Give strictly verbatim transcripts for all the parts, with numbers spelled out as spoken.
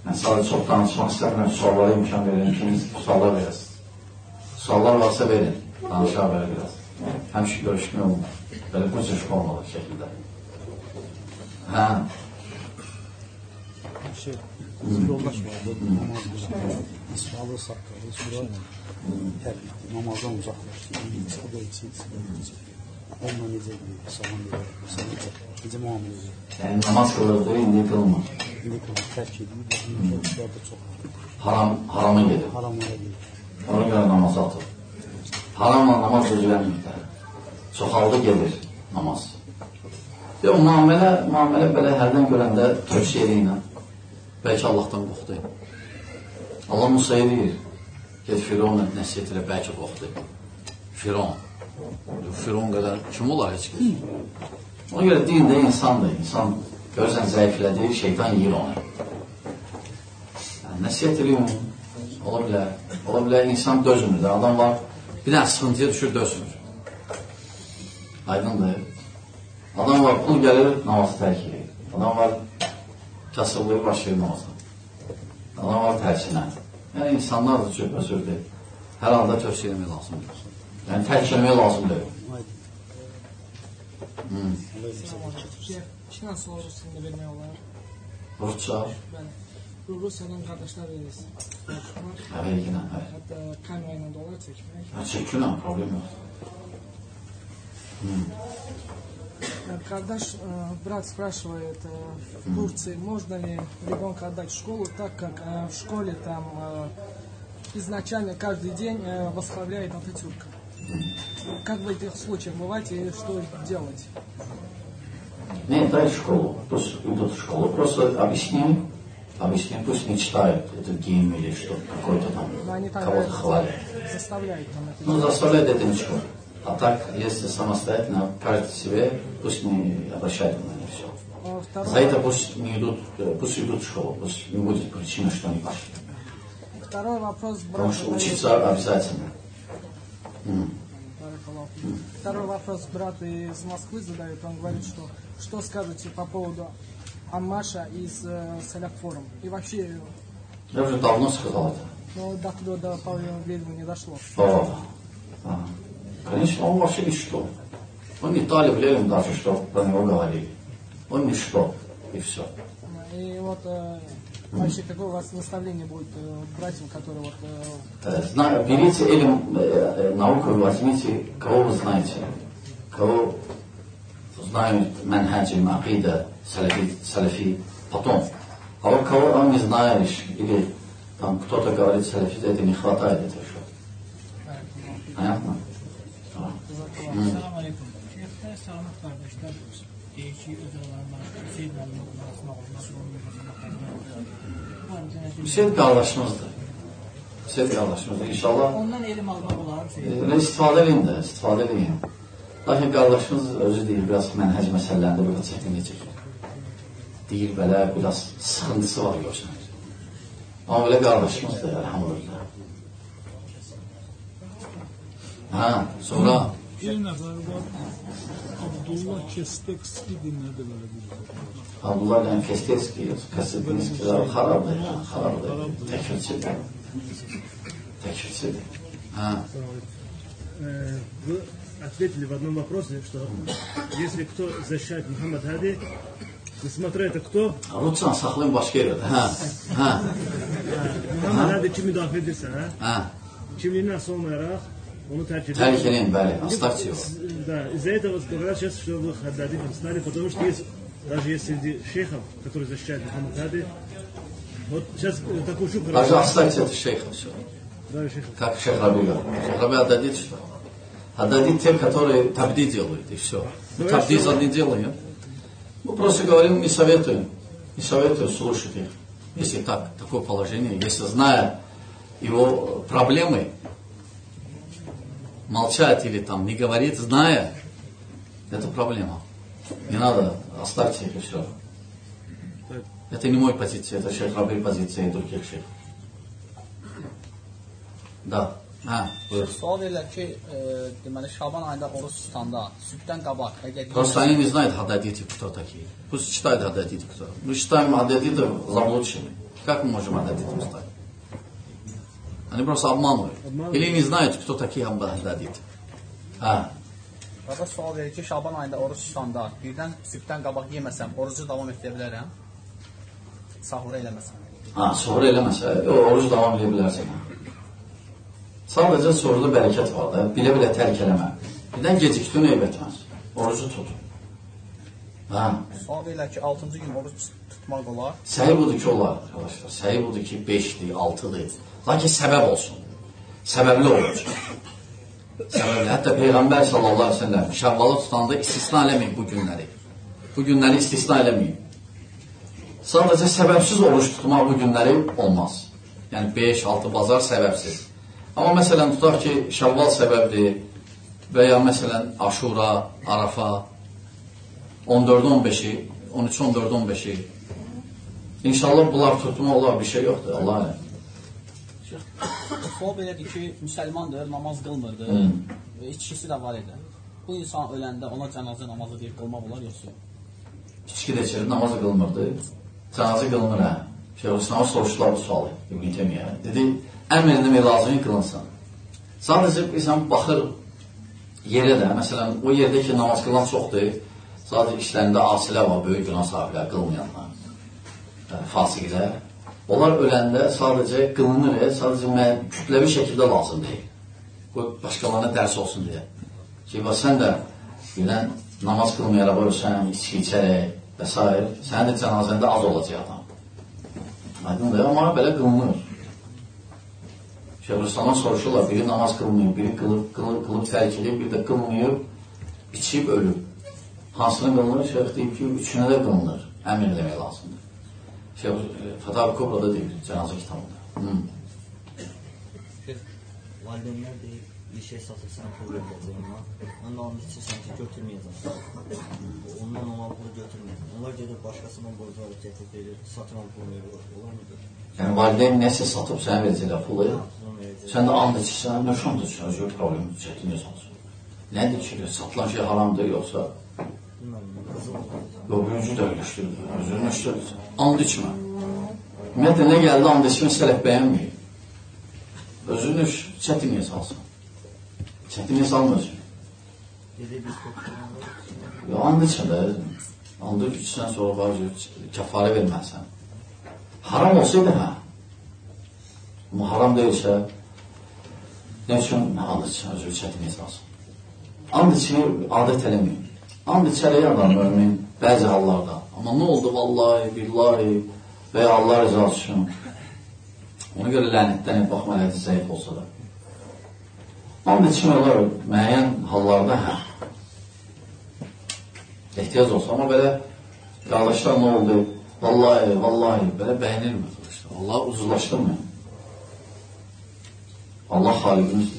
Mən sadəcə çox danışmaq istəmirəm, suallara imkan verin ki, suallar verəsiniz. Suallar varsa verin, danışa belə biraz. Həmişə görüşmək olmur. Belə bu cür olmalı şəkildə. Hə? Şey, bizim yoldaş vardı, namaz qılan, sağlığı saqqalı, sonra hər namazdan uzaqlaşdı, sıqıda için, sıqıda için. Onunla necə deyil, salam verir, necə müamil edir. Yəni, namaz qılırdı, indi qılmır. İndi qılmır, tərk edir, bu da çox haram, harama gedir. Haramlara gedir. Ona görə namaz atır. Haramla namaz özlənmir. Çoxaldı gedir namaz. Yox, muamələ, muamələ belə hərdən görəndə tövsiyə edin. Bəlkə Allahdan qorxdu. Allah Musa'ya deyir, get Firavunla nəsiyyət elə, bəlkə qorxdu. Firavun. Firavun qədər kim olar heç kim? Ona görə din də insandır. İnsan görürsən zəiflədi, şeytan yiyir onu. Yəni, nəsiyyət edin, ola bilər. Ola bilər, insan dözmür. Adam var, bir dənə sıxıntıya düşür, dözmür. Aydındır. Adam var, pul gəlir, namazı tərk edir. Adam var, kasıblığı başlayır namazı. Adam var tərsinə. Yəni, insanlar da çox özürdür. Hər halda tövsiyə eləmək lazımdır. Yəni, tərk eləmək lazımdır. Hmm. İki nasıl olur sizin de vermək olar? Rusça? Bəli. Rusiyadan qardaşlar verir. Evet, yine, evet. Hatta kamerayla dolar çekmek. Ha, çekiyorum, problem yok. Hmm. Когда брат спрашивает, в Турции можно ли ребенка отдать в школу, так как в школе там изначально каждый день восславляет Ататюрка. Как в этих случаях бывает и что делать? Нет, дай в школу. Пусть идут в школу. Просто объясним, объясним, пусть не читают этот гимн или что-то, какой-то там, кого-то хвалят. Заставляют там это. Ну, заставляют это ничего. А так, если самостоятельно, каждый себе, пусть не обращают внимание, все. Второе... За это пусть не идут, пусть идут в школу, пусть не будет причины, что они пошли. Второй вопрос, брат. Потому что учиться обязательно. Mm. Второй вопрос брат из Москвы задает, он говорит, что что скажете по поводу Аммаша из э, Саляфорум и вообще... Я уже давно сказал это. Но до туда, до Павла Ведьмы не дошло. О, а. Конечно, он вообще ничто. Он не талиб левым даже, что про него говорили. Он ничто, и все. И вот э, вообще какое у вас наставление будет э, братьям, которые вот... Э... Знаю, берите или э, науку, возьмите, кого вы знаете, кого знают манхаджи, акида, салафи, салафи, потом. А вот кого он не знаешь, или там кто-то говорит салафи, это не хватает этого еще. Понятно? Selamun Aleyküm. Şeyh'te selamet kardeşler değişik özellikler Hüseyin Ali'nin arasında olması Hüseyin kardeşimizdir. Hüseyin kardeşimizdir. İnşallah ondan elim almaq olar. Elə istifadə edin də, istifadə edin. Lakin qardaşımız özü deyir, biraz mənhəc məsələlərində biraz çətinlik çəkir. Deyir, belə biraz sıxıntısı var görsən. Amma belə qardaşımızdır, elhamdülillah. Hə, sonra... Bir nəfər var, Abdullah Kestekski dinlədi belə bir. Abdullah Kestekski, Kestekski, xarabdır, xarabdır, təkfirçidir. Təkfirçidir. Hə. Вы ответили в одном вопросе, что если кто защищает Мухаммад Хади, несмотря это кто... Lütfen saxlayın başqa yerdə. Hə, hə. Muhammed Hadi kimi müdafiə edirsə, hə? Kimliyindən asılmayaraq onu tərk edir. Tərk edin, bəli, остатки его. Да, из-за этого говорят сейчас, что вы Хаддади признали, потому что есть, даже есть среди шейхов, которые защищают Мухаммад Хади, вот сейчас такую шубу... Даже остатки это шейха все. Да, шейх. Как шейх Раби говорит. Шейх Раби отдадит что? Отдадит тем, которые табди делают, и все. Ну, табди за не делаем. Мы просто говорим, не советуем. Не советуем слушать их. Если так, такое положение, если зная его проблемы, молчать или там не говорить, зная, это проблема. Не надо, оставьте их и все. Это не мой позиция, это шейх Раби позиция и других шейхов. Да. Ha, buyur. Sual verirlər ki, e, deməli Şaban ayında oruç tutanda sübhdən qabaq əgər Просто они не знают Хаддадити, кто такие. Пусть читают Хаддадити, кто. Мы считаем Хаддадитов заблудшими. Как мы можем отдадить устать? Они просто обманывают. Или не знают, кто такие отдадит. А. Qardaş sual verir ki, Şaban ayında oruç tutanda birdən sübhdən qabaq yeməsəm, orucu davam etdirə bilərəm? Sahur eləməsəm. Ha, sahur eləməsə, orucu davam edə bilərsən. Sadəcə soruda bərəkət var da, bilə-bilə tərk eləmə. Birdən gecikdin, eyb etməz. Orucu tut. Ha. Sual verirlər ki, altıncı gün oruç tutmaq olar. Səhi budur ki, olar. Səhi budur ki, beşdir, altıdır. Lakin səbəb olsun. Səbəbli oruc. Səbəbli. Hətta Peyğəmbər sallallahu aleyhi ve sellem Şəvvalı tutanda istisna eləməyin bu günləri. Bu günləri istisna eləməyin. Sadəcə səbəbsiz oruç tutmaq bu günləri olmaz. Yəni beş altı bazar səbəbsiz. Amma məsələn tutaq ki, Şəvval səbəbdir və ya məsələn Aşura, Arafa, on dörd on beşi, on üç on dörd on beşi. İnşallah bunlar tutma olar, bir şey yoxdur. Allah aləm. Sual belədir ki, müsəlmandır, namaz qılmırdı, içkisi də var idi. Bu insan öləndə ona cənazə namazı deyib qılmaq olar, yoxsa yox? İçki də içirir, namazı qılmırdı. Cənazə qılmır, hə. Şeyhülislam'a soruşdular bu sualı, İbn Teymiyyə. Dedi, əmrinə lazım qılınsın. Sadəcə insan baxır yerə də, məsələn, o yerdə ki, namaz qılan çoxdur, sadəcə işlərində asilə var, böyük günah sahiblər, qılmayanlar, fasiqlər. Onlar öləndə sadəcə qılınır, sadəcə kütləvi şəkildə lazım deyil. Bu, başqalarına dərs olsun deyə. Ki, sən də bilən, namaz qılmayaraq ölsən, içki içərək və s. Sənin də cənazəndə az olacaq adam. Aydındır, amma belə qılınır. Şeyhülislam'a soruşurlar, biri namaz qılmayıb, biri qılıb, qılıb, qılıb tərk edib, biri də qılmayıb, içib, ölüb. Hansını qılınır? Şeyh deyib ki, üçünə də qılınır. Əmin eləmək lazımdır. Şeyh Fatavi Kubra'da deyil, cənazə kitabında. Valideynlər deyib, bir şey satırsan, pul verəcək ona. Mən də onu içirsən ki, götürməyəcəm. Ondan ona pulu götürməyəcəm. Onlar gedir, başqasının borcları getir, verir, satıran pul verir, olur mudur? Yəni, valideyn nəsə satıb sənə verəcəklər pulu, sən də and içirsən, nə şant içirsən, özgür problem çətinləsən. Nədir ki, satılan şey haramdır, yoxsa? Yox, birinci də ölüşdürdür, özünü ölüşdürdür. And içmə. Ümumiyyətlə, nə gəldi, and içmə sələf bəyənməyib. Özünü çətinliyə salsın. Çətinliyə salmıyorsun. Yox, and içmə də, andı içsən sonra var, kəfarə verməsən. Haram olsaydı, hə. Amma haram deyilsə, nə üçün and içsən, özünü çətinliyə salsın. And içmə adət eləməyin. And içərək adam ölməyin bəzi hallarda. Amma nə oldu, vallahi, billahi və ya Allah rızası üçün. Ona görə lənətdən baxma ələt zəif olsa da. And içmək olar, müəyyən hallarda hə. Ehtiyac olsa, amma belə qardaşlar nə oldu, vallahi, vallahi, belə bəyənilmir. Allah uzlaşdırmıyor. Allah xaliqimizdir.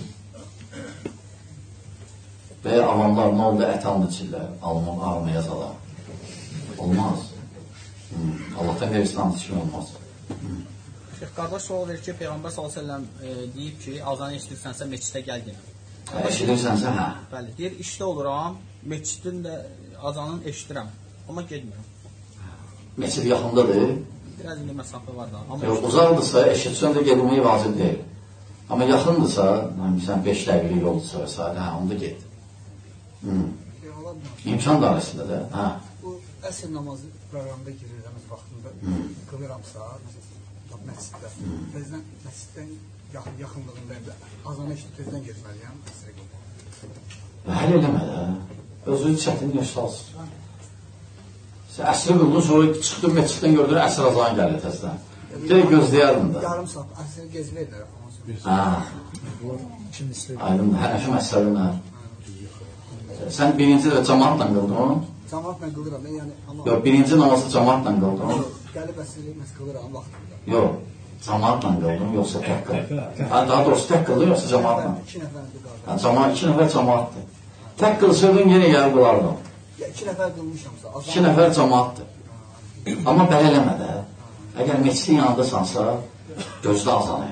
Və ya avamlar nə oldu, ət and içirlər, almaya zalar. Olmaz. Hmm. Allah'tan qeyrisinə and içmək olmaz. Hmm. Qardaş sual verir ki, Peyğəmbər sallallahu əleyhi və səlləm e, deyib ki, azanı eşidirsənsə meçidə gəl deyəm. Eşidirsənsə, hə? Bəli, deyir, işdə oluram, meçidin də azanın eşidirəm, amma gedmirəm. Meçid yaxındadır? Biraz indi məsafə var da. Yox, uzaqdırsa, eşitsən də gedilməyi vacib deyil. Amma yaxındırsa, sən beş dəqiqəlik yoldursa və s. hə, onda get. Hmm. İmkan dairəsində də, hə? Bu əsr namazı proqramda girirəmiz vaxtında qılıramsa, məsciddə, tezdən, məsciddən yaxınlığındayım da, azanı eşitib tezdən getməliyəm, əsrə qılmaq. Həll eləmə də, özü çətin yaşalsın. Sən əsri qıldın, sonra çıxdın, məsciddən gördün, əsr azanı gəlir təzdən. Deyək, gözləyərdin də. Yarım saat, əsrə gezmək edərəm. Hə, aydın, hənəfi məsələrinə. Sən birinci də cəmaatla qıldın onu? Cəmaatla qılıram, yəni... Yox, birinci namazı cəmaatla qıldın onu? Gəlib əsrə məs qılıram vaxtında. Yox, cəmaatla qıldın, yoxsa tək qıldın? Daha doğrusu tək qıldın, yoxsa cəmaatla? İki nəfərdir qaldı. İki nəfər cəmaatdır. Tək qılsırdın, yenə gəlib qılardın. İki nəfər qılmışamsa... İki nəfər cəmaatdır. Amma belə eləmə də. Əgər meçidin yanındasansa, gözlə azanı.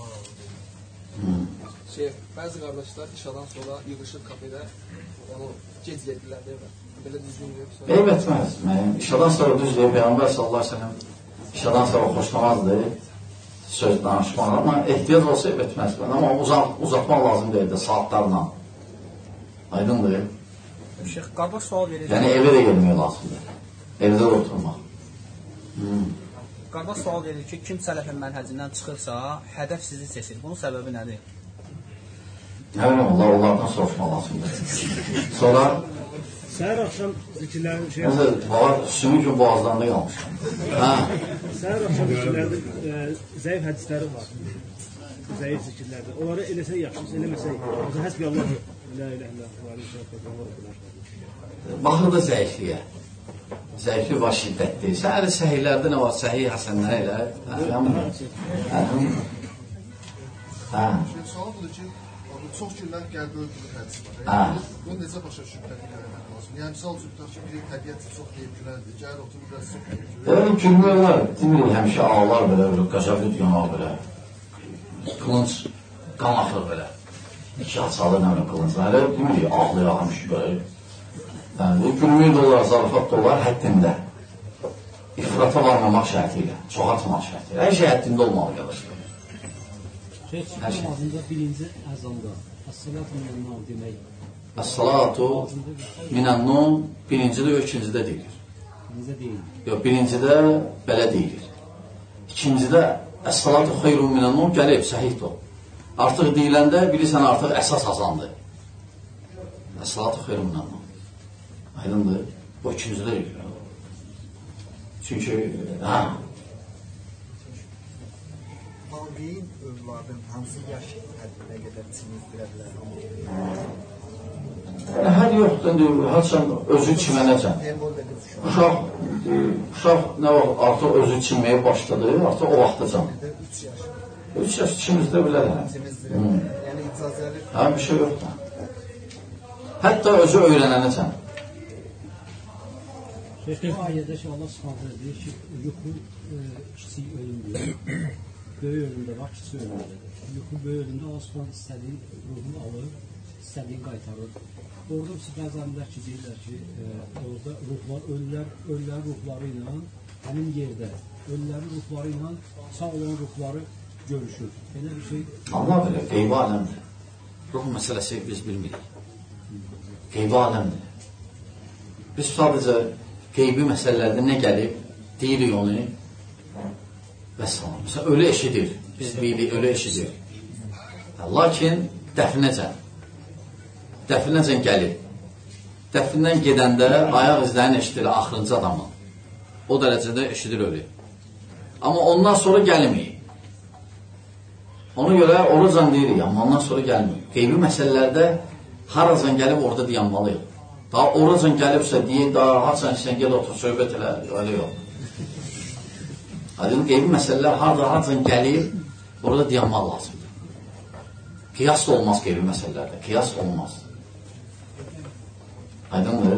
Şey, bəzi qardaşlar işadan sonra yığışır kafedə, onu gec yedirlər, deyil mi? Belə düzgün deyib. Eyb etməz. İşadan sonra düz deyib, Peyğəmbər sallallahu aleyhi ve sellem İşadan sonra xoşlamazdı söz danışmaq, amma ehtiyac olsa etməz. Amma uzaq, uzatmaq lazım deyildi saatlarla. Aydındır. Şeyx, qardaş sual verir. Yəni evə də gelmək lazımdır. Evdə də oturmaq. Hmm. Qardaş sual verir ki, kim sələfin mənhəcindən çıxırsa, hədəf sizi seçir. Bunun səbəbi nədir? Nə biləm, Allah onlardan soruşmaq lazımdır. Sonra Səhər axşam zikirlərin şey... Valla sümü gün boğazlarında qalmışam. Səhər axşam zikirlərdə e, zəif hədisləri var. Zəif zikirlərdə. Onları eləsək yaxşı, eləməsək. Həsbi Allah, la ilə illə, baxır da zəifliyə. Zəifli var, şiddətli. Səhəri səhiylərdə nə var? Səhiy həsənlər elə. Hə. Sual budur ki, çox günlər qəlbi öldürür hədisi var. Bunu necə başa düşüb təqdir eləmək lazım? Yəni, misal üçün, ki, bir təbiyyət çox deyib güləndir, gəlir oturur, biraz çox deyib gülür. Elə gülmürlər, demirik, həmişə ağlar belə, qəşəbli yanar belə. Qılınc qan axır belə. İki açalı nə bilə qılınclar. Elə demirik, ağlaya həmişə belə. Yəni, gülmür də olar, zarafat da olar, həddində. İfrata varmamaq şərti ilə, çox atmaq şərti ilə. Hər şey həddində olmalı gəlirsə. Şeyh, namazında birinci əzanda Əs-salatu minən-nam demək. Əs-salatu minən-nam birincidə və ikincidə deyilir. Birincidə deyilir. Yox, birincidə belə deyilir. İkincidə Əs-salatu xeyrun minən-nam gəlib, səhihdir o. Artıq deyiləndə bilirsən artıq əsas azandır. Əs-salatu xeyrun minən-nam. Aydındır. Bu ikincidə deyilir. Çünki, hə, Valideyn övladın hansı yaş həddinə qədər çimizdirə bilər? Hər yoxdur, haçan özü çimənəcəm. Uşaq, uşaq nə vaxt artıq özü çimməyə başladı, artıq o vaxtacam. üç yaş çimizdə bilər. Yəni icazəli? Hə, bir şey yoxdur. Hətta özü öyrənənəcəm. Şeyh, bu ayədə ki, Allah subhanə deyir ki, yuxu kiçik ölümdür. Böyük ölümdə var, kiçik ölümdə. Yuxu böyük ölümdə Allah subhanə istədiyin ruhunu alır, istədiyin qaytarır. Orada bəzi alimlər ki, deyirlər ki, orada ruhlar, ölülər, ölülərin ruhları ilə həmin yerdə, ölülərin ruhları ilə sağ olan ruhları görüşür. Belə bir şey... Allah bilir, qeybi aləmdir. Ruh məsələsi biz bilmirik. Qeybi aləmdir. Biz sadəcə qeybi məsələlərdə nə gəlib, deyirik onu və salam. Məsələn, ölü eşidir. Biz deyirik, ölü eşidir. Lakin dəfinəcən, dəfinəcən gəlib. Dəfindən gedəndə ayaq izlərini eşidir axırıncı adamın. O dərəcədə eşidir ölü. Amma ondan sonra gəlməyib. Ona görə oracan deyirik, amma ondan sonra gəlməyib. Qeybi məsələlərdə haracan gəlib orada dayanmalıyıq. Daha oracan gəlibsə deyək, daha haçan sən gəl otur, söhbət elə, öyle yox. Aydın, qeybi məsələlər harada, haracan gəlib, orada dayanmaq lazımdır. Qiyas da olmaz qeybi məsələlərdə, qiyas olmaz. Aydındır?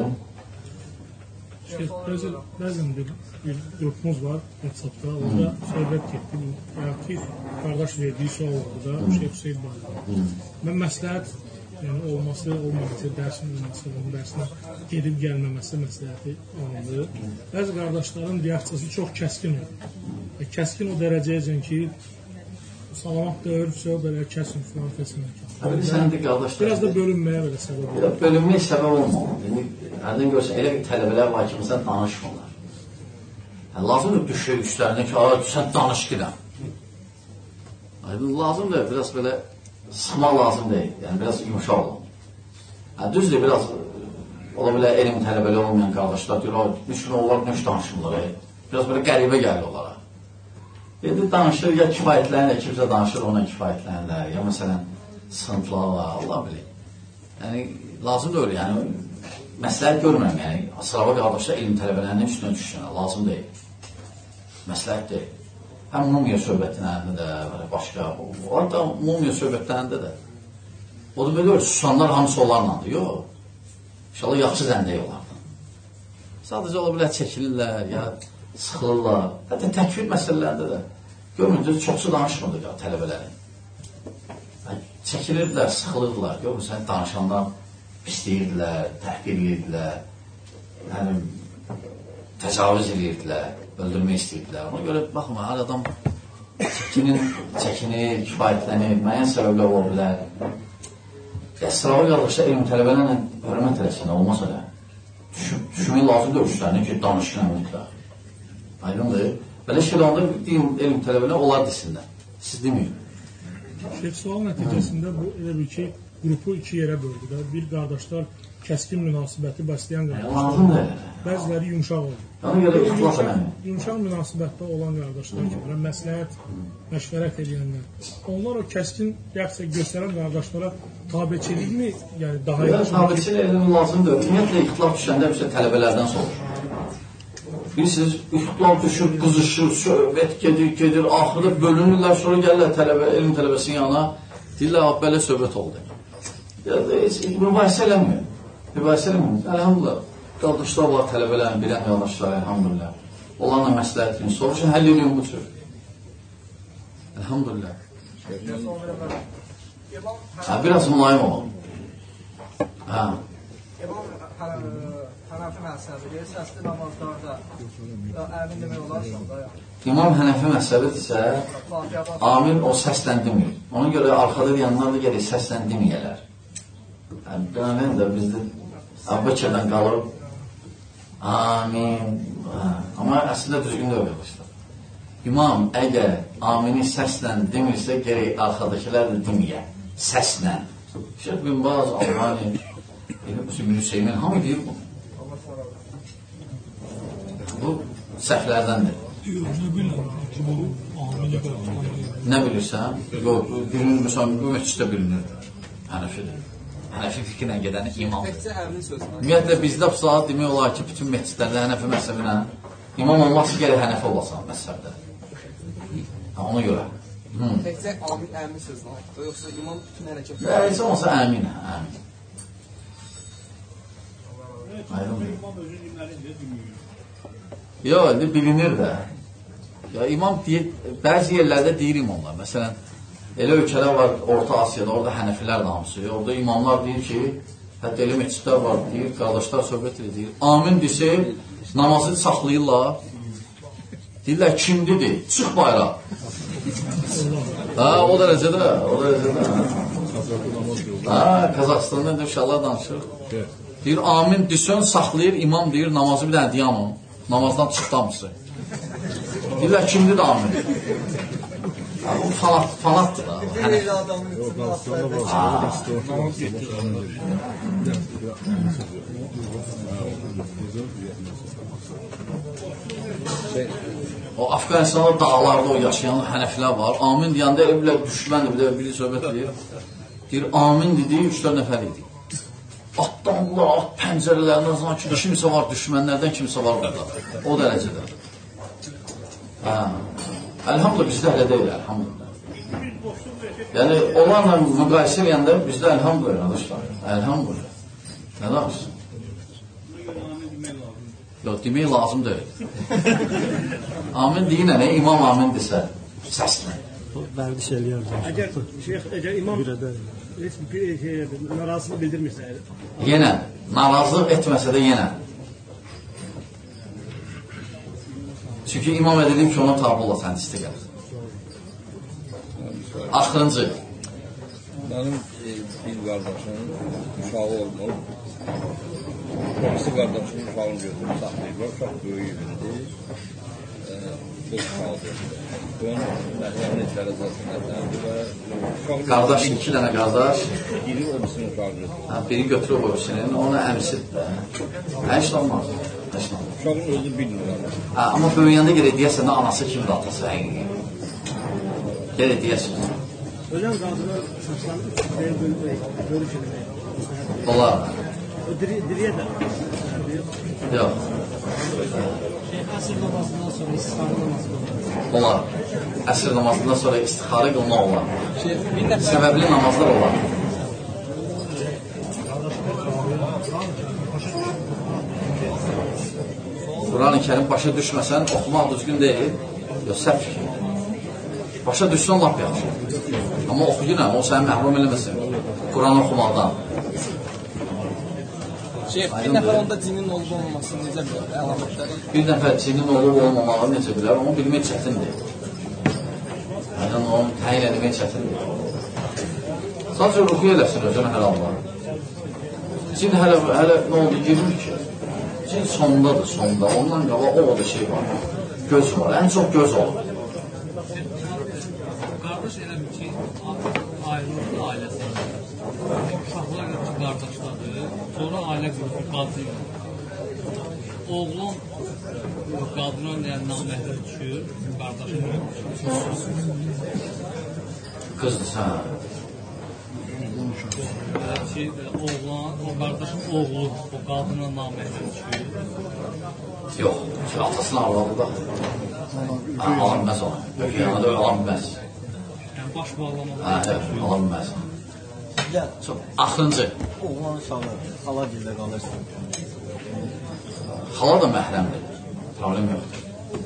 Bəzən bir qrupumuz var, WhatsApp-da, orada söhbət getdi. Yəni ki, qardaş verdiyi sual oldu da, Şeyh Hüseyin Bağlı. Mən məsləhət yəni olması, olmaması, dərsin olması, onun dərsinə gedib gəlməməsi məsləhəti alındı. Bəzi qardaşların reaksiyası çox kəskin oldu. E, kəskin o dərəcəyəcən ki, salamat döyürsə, belə kəsin filan kəsin. Biraz da bölünməyə belə səbəb olur. Bölünməyə səbəb olmalı. Hərdən görsən, elə tələbələr var ki, sən danışmırlar. Yəni, lazımdır düşür üstlərində ki, sən danış girəm. Lazımdır, biraz belə sıxma lazım deyil, yəni biraz yumuşaq olun. Yəni, düzdür, biraz ola bilər elm tələbəli olmayan qardaşlar deyir, müşkün onlar nöş danışırlar, biraz belə qəribə gəlir onlara. Dedi, danışır, ya kifayətlənir, kimsə danışır, ona kifayətlənirlər, ya məsələn, sıxıntılar var, Allah bilir. Yəni, lazım deyil, yəni, məsləhət görmürəm, yəni, sırava qardaşlar elm tələbələrinin üstünə düşsünlər, lazım deyil. Məsləhət deyil. Həm mumiya söhbətlərində də, başqa, hatta mumiya söhbətlərində də. O da belə olur, susanlar hamısı onlarlandır, yox. İnşallah yaxşı zəndəyi olardı. Sadəcə ola bilər çəkilirlər, ya sıxılırlar. Hətta təkvir məsələlərində də. Görmürsünüz, çoxsu danışmırdı tələbələrin. Çəkilirdilər, sıxılırdılar. Görmürsən, danışanlar pisləyirdilər, təhqir edirdilər. Yəni, təcavüz edirdilər, öldürmək istəyirdilər. Ona görə, baxma, hər adam çəkinin, çəkinir, kifayətlənir, müəyyən səbəblər ola bilər. Əsrarı qaldıqca elm tələbələrlə hörmət eləsin, olmaz elə. Düşünmək lazımdır ölçülərini ki, danışqın mütləq. Aydındır. Belə şeylə onda deyim, elm tələbələr onlar desinlər. Siz deməyin. Şeyh, sual nəticəsində bu elə bir ki, qrupu iki yerə böldü də. Bir qardaşlar kəskin münasibəti bəsləyən qardaşlar, bəziləri yumşaq oldu. Yumşaq münasibətdə olan qardaşlar ki, məsləhət, məşvərət edənlər, onlar o kəskin reaksiya göstərən qardaşlara tabiçilikmi, yəni daha yaxşı? Tabiçilik edilmək lazımdır. Ümumiyyətlə, ixtilaf düşəndə hepsi tələbələrdən soruşur. Bilirsiniz, ixtilaf düşür, qızışır, söhbət gedir, gedir, axırda bölünürlər, sonra gəlirlər tələbə, elm tələbəsinin yanına, deyirlər, belə söhbət oldu. Mübahisə eləmir. Mübahisə eləmir. Əlhamdülillah, qardaşlar var, tələbələrin, bilən qardaşlar, əlhamdülillah. Onlarla məsləhətini soruşun, həll ediyor bu tür. Əlhamdülillah. Biraz mülayim olun. Hənəfi məzhəbidir, səsli namazlarda əmin demək olarsa da ya. İmam Hənəfi məzhəbidirsə, amin o səslən demir. Ona görə arxada deyənlər də gəlir, səslən deməyələr. Qanən də bizdə Əbbəkirdən qalıb, amin. Amma əslində düzgün də öyrək işte. İmam əgər amini səslən demirsə, gərək arxadakilər də deməyə. Səslən. Şeyh bin Baz, Albani, Müslüm Hüseymin, hamı deyir bunu. Bu səhvlərdəndir. Nə bilirsən? Yox, bilinir, məsələn, bu məhcüdə bilinir. Hənəfidir. Hənəfi fikirlə gedəni imamdır. Ümumiyyətlə, bizdə bu saat demək olar ki, bütün məhcüdlərdə Hənəfi məzhəbinə imam olmaqsa gəlir Hənəfi olasan məzhəbdə. Ona görə. Təkcə amin, əmin sözünə, yoxsa imam bütün hərəkət? Heç olmasa əmin, əmin. Yox, bilinir də. İmam bəzi yerlərdə deyir imamlar. Məsələn, elə ölkələr var Orta Asiyada, orada Hənəfilər namısı. Orada imamlar deyir ki, hətta elə meçidlər var, deyir, qardaşlar söhbət edir. Amin desə, namazı saxlayırlar. Deyirlər, kimdidir? Çıx bayrağa. Ha, o dərəcədə, o dərəcədə. Ha, Qazaxıstanda inşallah danışır. Deyir, amin desən, saxlayır, imam deyir, namazı bir dənə deyəməm. Namazdan çıxdamısı. Deyirlər, kimdir də amin? Bu fanatdır da. O Afqanistanda dağlarda o yaşayan Hənəfilər var. Amin deyəndə elə bilər düşməndir, bir biri söhbət deyir. Deyir, amin dediyi üç dörd nəfər idi. Atdanlar, at pəncərələrindən zaman ki, kimsə var, düşmənlərdən kimsə var burada. O dərəcədə. Əlhamdülillah, bizdə elə deyil, əlhamdülillah. Yəni, onlarla müqayisə eləyəndə bizdə əlhamdülillah, qardaşlar. Əlhamdülillah. Nə danışsın? Yox, demək lazım deyil. Amin deyinə, nə? İmam amin desə, səslə. Vərdiş eləyər. Əgər, şeyh, əgər imam heç bir narazılıq bildirmirsə, yenə, narazılıq etməsə də yenə. Çünki imam edelim ki, ona tabi ola sən istə gəlir. Axırıncı. Mənim bir qardaşım uşağı olmur. İkisi qardaşımın uşağını götürüb saxlayıblar. Uşaq böyük evindir. Bu uşaqdır. Bunun məhzəmin etləri zaten qardaş, iki dənə qardaş. Biri öbüsünün uşağıdır. Biri götürüb öbüsünün, onu əmsidir. Həş olmaz. Uşağın özü bilmir. Amma böyüyəndə gerək deyəsən də anası kimdir, atası həqiqi. Gerək deyəsən. Ölən qadına saçlarını üç deyil bölük eləmək. Olar. O diriyə də. Yox. Əsr namazından sonra istixarə namazı qılmaq. Olar. Əsr namazından sonra istixarə qılmaq olar. Səbəbli namazlar olar. Quran-ı Kerim başa düşməsən, oxumaq düzgün deyil. Yox, səhv fikir. Başa düşsən, lap yaxşı. Amma oxuyunə, o səni məhrum eləməsin. Quran oxumaqdan. Şeyh, bir nəfər onda cinin olub olmaması necə bilər, əlamətləri? Bir nəfər cinin olub olmamağı necə bilər, onu bilmək çətindir. Yəni, onu təyin edmək çətindir. Sadəcə ruhu eləsin özünə hər Allah. Cin hələ, hələ nə oldu, girmir ki? Cin sondadır, sonda. Ondan qaba o da şey var. Göz var, ən çox göz olur. Qardaş eləmir ki, ayrılır ailəsində. Uşaqlar ki, qardaşladır. Sonra ailə qrupu qadın. Oğlan qadına naməhrəm düşür, qardaşına qızdır, sən. Ki, oğlan, o qardaşın oğlu, o qadına naməhrəm düşür. Yox, ki, atasını ağladı da. Alan bilməz onu. Yanında öyle alan bilməz. Yəni, baş bağlamalı. Hə, evet, alan bilməz. Çox axırıncı. Oğlan uşağı, xala dildə qalırsın. Xala da məhrəmdir. Problem yoxdur.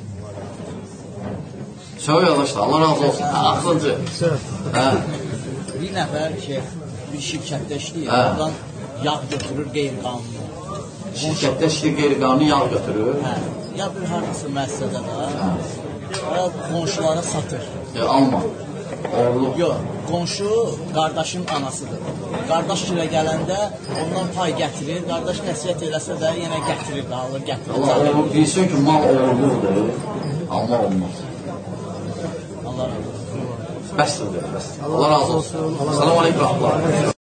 Çox yavaşdır, Allah razı olsun. Hə, axırıncı. Hə. Bir nəfər şey, bir şirkətdə işləyir, oradan yağ götürür qeyri-qanuni. Şirkətdə işləyir qeyri-qanuni yağ götürür? Hə, ya bir hansı müəssisədə də, o qonşulara satır. E, alma. Oğlu. Yox, qonşu qardaşın anasıdır. Qardaş gilə gələndə ondan pay gətirir, qardaş nəsiyyət eləsə də yenə gətirir, alır, gətirir. Allah, oğlu bilsin ki, mal oğludur, alma olmaz. Allah razı olsun. Bəsdir, bəsdir. Allah razı olsun. Selamun aleyküm.